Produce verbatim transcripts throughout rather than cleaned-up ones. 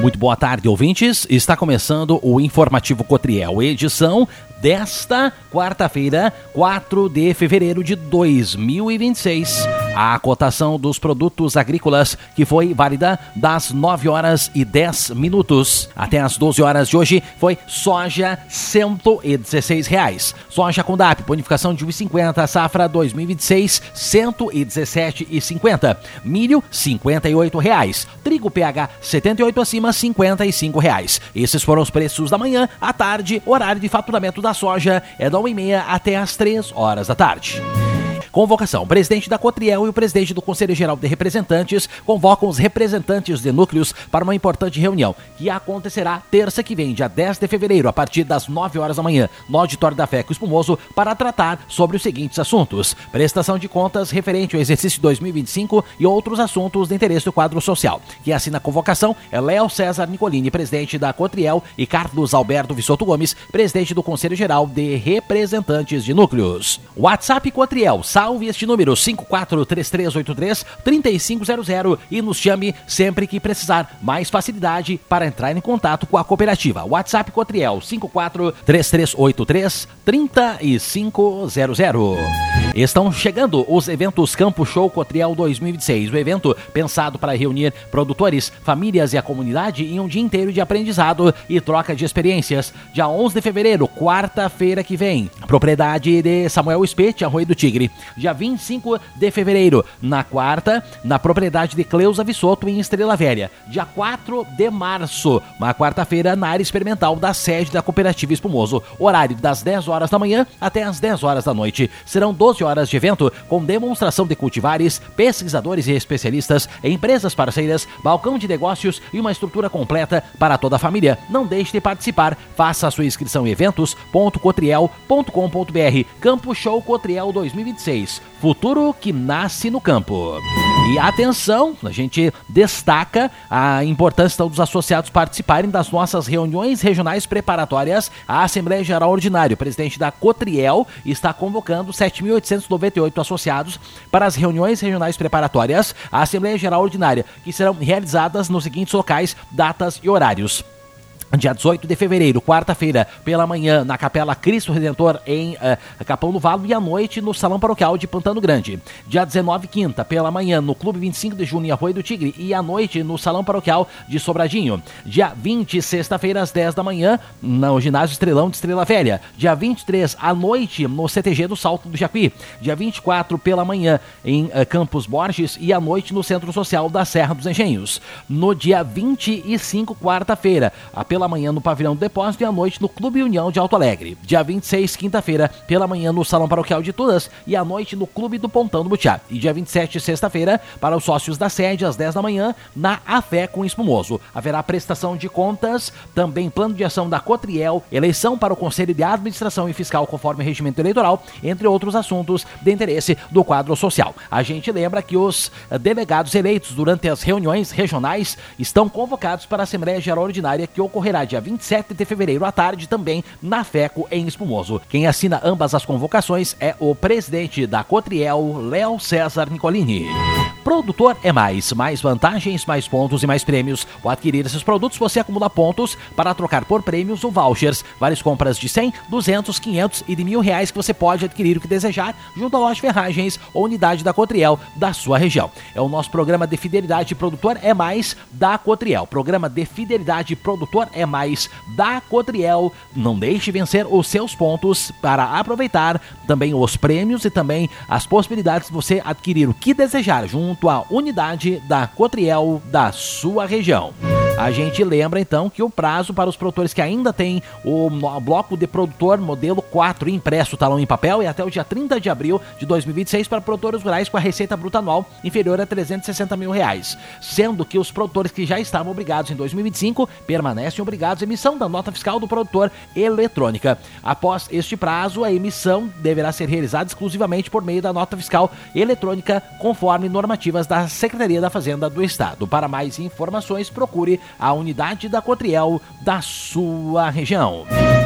Muito boa tarde, ouvintes. Está começando o Informativo Cotriel, edição desta quarta-feira, quatro de fevereiro de dois mil e vinte e seis. A cotação dos produtos agrícolas que foi válida das nove horas e dez minutos até as doze horas de hoje foi soja cento e dezesseis reais. Soja com D A P, bonificação de um e cinquenta, safra dois mil e vinte e seis, cento e dezessete e cinquenta. Milho, cinquenta e oito reais. Trigo P H setenta e oito acima, cinquenta e cinco reais. Esses foram os preços da manhã. À tarde, horário de faturamento da soja é da uma e meia até as três horas da tarde. Convocação. O presidente da Cotriel e o presidente do Conselho Geral de Representantes convocam os representantes de núcleos para uma importante reunião que acontecerá terça que vem, dia dez de fevereiro, a partir das nove horas da manhã, no auditório da FECO Espumoso, para tratar sobre os seguintes assuntos: prestação de contas referente ao exercício dois mil e vinte e cinco e outros assuntos de interesse do quadro social. Quem assina a convocação é Léo César Nicolini, presidente da Cotriel, e Carlos Alberto Vissoto Gomes, presidente do Conselho Geral de Representantes de Núcleos. WhatsApp Cotriel, salve este número cinco quatro três três oito três, três cinco zero zero e nos chame sempre que precisar. Mais facilidade para entrar em contato com a cooperativa. WhatsApp Cotriel cinco quatro três três oito três, três cinco zero zero. Estão chegando os eventos Campo Show Cotriel dois mil e vinte e seis. O evento pensado para reunir produtores, famílias e a comunidade em um dia inteiro de aprendizado e troca de experiências. Dia onze de fevereiro, quarta-feira que vem. Propriedade de Samuel Espete, Arroio do Tigre. Dia vinte e cinco de fevereiro, na quarta, na propriedade de Cleusa Vissoto, em Estrela Velha. Dia quatro de março, uma quarta-feira, na área experimental da sede da Cooperativa Espumoso. Horário das dez horas da manhã até as dez horas da noite. Serão doze horas de evento com demonstração de cultivares, pesquisadores e especialistas, empresas parceiras, balcão de negócios e uma estrutura completa para toda a família. Não deixe de participar. Faça a sua inscrição em eventos ponto cotriel ponto com ponto br. Campo Show Cotriel dois mil e vinte e seis. Futuro que nasce no campo. E atenção, a gente destaca a importância então, dos associados participarem das nossas reuniões regionais preparatórias à Assembleia Geral Ordinária. O presidente da Cotriel está convocando sete mil oitocentos e noventa e oito associados para as reuniões regionais preparatórias à Assembleia Geral Ordinária, que serão realizadas nos seguintes locais, datas e horários. Dia dezoito de fevereiro, quarta-feira, pela manhã, na Capela Cristo Redentor, em uh, Capão do Valo, e à noite no Salão Paroquial de Pantano Grande. Dia dezenove, quinta, pela manhã, no Clube vinte e cinco de junho, em Arroio do Tigre, e à noite no Salão Paroquial de Sobradinho. Dia vinte, sexta-feira, às dez da manhã, no Ginásio Estrelão de Estrela Velha. Dia vinte e três, à noite, no C T G do Salto do Jacuí. Dia vinte e quatro, pela manhã, em uh, Campos Borges, e à noite no Centro Social da Serra dos Engenhos. No dia vinte e cinco, quarta-feira, a pela manhã no Pavilhão do Depósito e à noite no Clube União de Alto Alegre. Dia vinte e seis, quinta-feira, pela manhã no Salão Paroquial de Tudas e à noite no Clube do Pontão do Butiá. E dia vinte e sete, sexta-feira, para os sócios da sede, às dez da manhã, na AFECO Espumoso. Haverá prestação de contas, também plano de ação da Cotriel, eleição para o Conselho de Administração e Fiscal conforme regimento eleitoral, entre outros assuntos de interesse do quadro social. A gente lembra que os delegados eleitos durante as reuniões regionais estão convocados para a Assembleia Geral Ordinária, que ocorrerá dia vinte e sete de fevereiro à tarde, também na FECO em Espumoso. Quem assina ambas as convocações é o presidente da Cotriel, Léo César Nicolini. Produtor é mais, mais vantagens, mais pontos e mais prêmios. Ao adquirir esses produtos, você acumula pontos para trocar por prêmios ou vouchers. Várias compras de cem, duzentos, quinhentos e de mil reais que você pode adquirir o que desejar junto à loja Ferragens ou unidade da Cotriel da sua região. É o nosso programa de fidelidade Produtor é Mais da Cotriel. Programa de fidelidade Produtor é Mais da Cotriel. Não deixe vencer os seus pontos para aproveitar também os prêmios e também as possibilidades de você adquirir o que desejar junto à unidade da Cotriel da sua região. A gente lembra então que o prazo para os produtores que ainda têm o bloco de produtor modelo quatro impresso, talão em papel, é até o dia trinta de abril de dois mil e vinte e seis para produtores rurais com a receita bruta anual inferior a trezentos e sessenta mil reais, sendo que os produtores que já estavam obrigados em dois mil e vinte e cinco permanecem obrigados à emissão da nota fiscal do produtor eletrônica. Após este prazo, a emissão deverá ser realizada exclusivamente por meio da nota fiscal eletrônica, conforme normativas da Secretaria da Fazenda do Estado. Para mais informações, procure a unidade da Cotriel da sua região.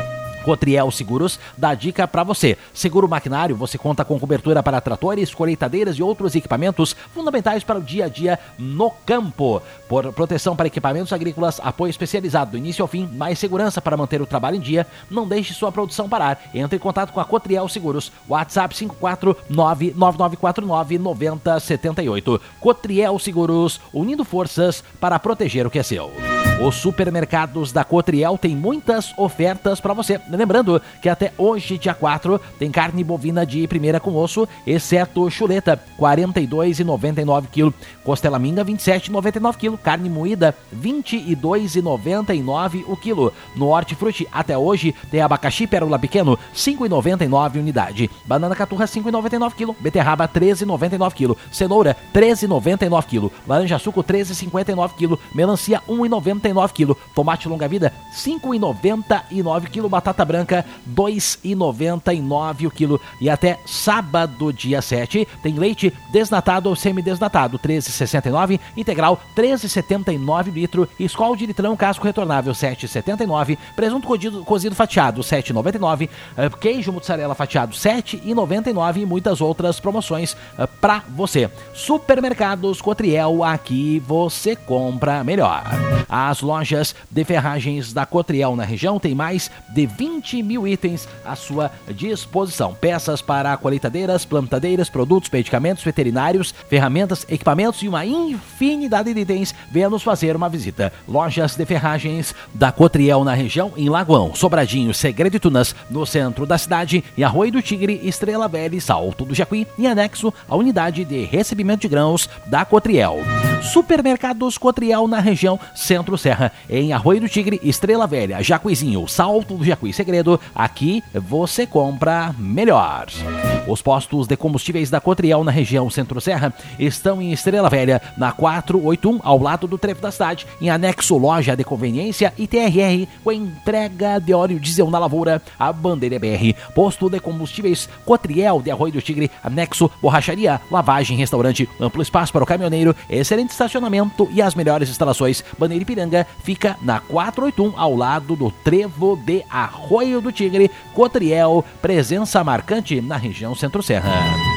Cotriel Seguros dá dica para você. Seguro maquinário, você conta com cobertura para tratores, colheitadeiras e outros equipamentos fundamentais para o dia a dia no campo. Por proteção para equipamentos agrícolas, apoio especializado do início ao fim, mais segurança para manter o trabalho em dia. Não deixe sua produção parar. Entre em contato com a Cotriel Seguros. WhatsApp cinco quatro nove nove nove quatro nove nove zero sete oito. Cotriel Seguros, unindo forças para proteger o que é seu. Os supermercados da Cotriel têm muitas ofertas para você. Lembrando que até hoje, dia quatro, tem carne bovina de primeira com osso, exceto chuleta, quarenta e dois reais e noventa e nove centavos quilo. Costela minga, vinte e sete reais e noventa e nove centavos quilo. Carne moída, vinte e dois reais e noventa e nove centavos o quilo. No Hortifruti, até hoje, tem abacaxi pérola pequeno, cinco reais e noventa e nove centavos unidade. Banana caturra, cinco reais e noventa e nove centavos quilo. Beterraba, treze reais e noventa e nove centavos quilo. Cenoura, treze reais e noventa e nove centavos quilo. Laranja suco, treze reais e cinquenta e nove centavos quilo. Melancia, um real e noventa e nove centavos quilo. Tomate longa vida, cinco reais e noventa e nove centavos quilo. Batata branca, dois reais e noventa e nove centavos o quilo. E até sábado, dia sete, tem leite desnatado ou semidesnatado, treze reais e sessenta e nove centavos. Integral, treze reais e setenta e nove centavos litro. Skol de litrão, casco retornável, sete reais e setenta e nove centavos. Presunto cozido, cozido fatiado, sete reais e noventa e nove centavos. Queijo mussarela fatiado, sete reais e noventa e nove centavos. E muitas outras promoções uh, pra você. Supermercados Cotriel, aqui você compra melhor. As lojas de ferragens da Cotriel na região têm mais de vinte mil itens à sua disposição. Peças para colheitadeiras, plantadeiras, produtos, medicamentos veterinários, ferramentas, equipamentos e uma infinidade de itens. Venha nos fazer uma visita. Lojas de ferragens da Cotriel na região, em Lagoão, Sobradinho, Segredo e Tunas, no centro da cidade, em Arroio do Tigre, Estrela Velha e Salto do Jacuí, em anexo à unidade de recebimento de grãos da Cotriel. Supermercados Cotriel na região Centro-Serra, em Arroio do Tigre, Estrela Velha, Jacuizinho, Salto do Jacuí, Segredo. Aqui você compra melhor. Os postos de combustíveis da Cotriel na região Centro-Serra estão em Estrela Velha, na quatrocentos e oitenta e um, ao lado do trevo da cidade, em anexo loja de conveniência e T R R, com entrega de óleo diesel na lavoura, a bandeira B R. Posto de combustíveis Cotriel de Arroio do Tigre, anexo borracharia, lavagem, restaurante, amplo espaço para o caminhoneiro, excelente estacionamento e as melhores instalações. Bandeira Ipiranga fica na quatrocentos e oitenta e um, ao lado do trevo de Arroio do Tigre. Cotriel, presença marcante na região Centro-Serra.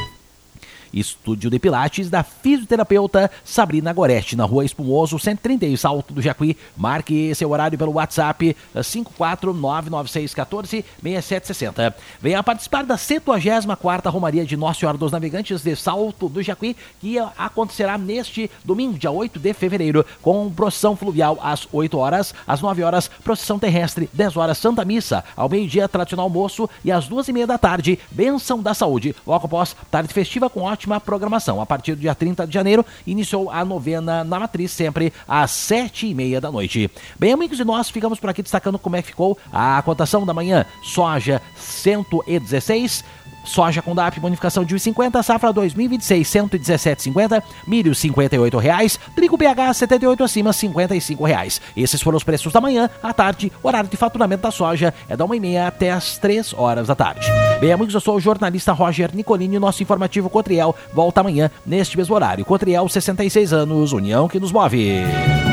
Estúdio de Pilates da fisioterapeuta Sabrina Gorete, na Rua Espumoso, cento e trinta, Salto do Jacuí. Marque seu horário pelo WhatsApp cinco quatro nove nove seis um quatro seis sete seis zero. Venha participar da setenta e quarta Romaria de Nossa Senhora dos Navegantes de Salto do Jacuí, que acontecerá neste domingo, dia oito de fevereiro, com procissão fluvial às oito horas, às nove horas, procissão terrestre, dez horas, Santa Missa, ao meio-dia, tradicional almoço, e às duas e meia da tarde, Bênção da Saúde. Logo após, tarde festiva com ótima Ótima programação. A partir do dia trinta de janeiro, iniciou a novena na Matriz, sempre às sete e meia da noite. Bem, amigos, e nós ficamos por aqui destacando como é que ficou a cotação da manhã. Soja cento e dezesseis, soja com D A P, bonificação de um real e cinquenta, safra dois mil e vinte e seis, cento e dezessete reais e cinquenta, milho cinquenta e oito reais, trigo P H setenta e oito acima, cinquenta e cinco reais. Esses foram os preços da manhã. À tarde, horário de faturamento da soja é da uma e meia até as três horas da tarde. Bem, amigos, eu sou o jornalista Roger Nicolini e nosso informativo Cotriel volta amanhã neste mesmo horário. Cotriel, sessenta e seis anos, união que nos move.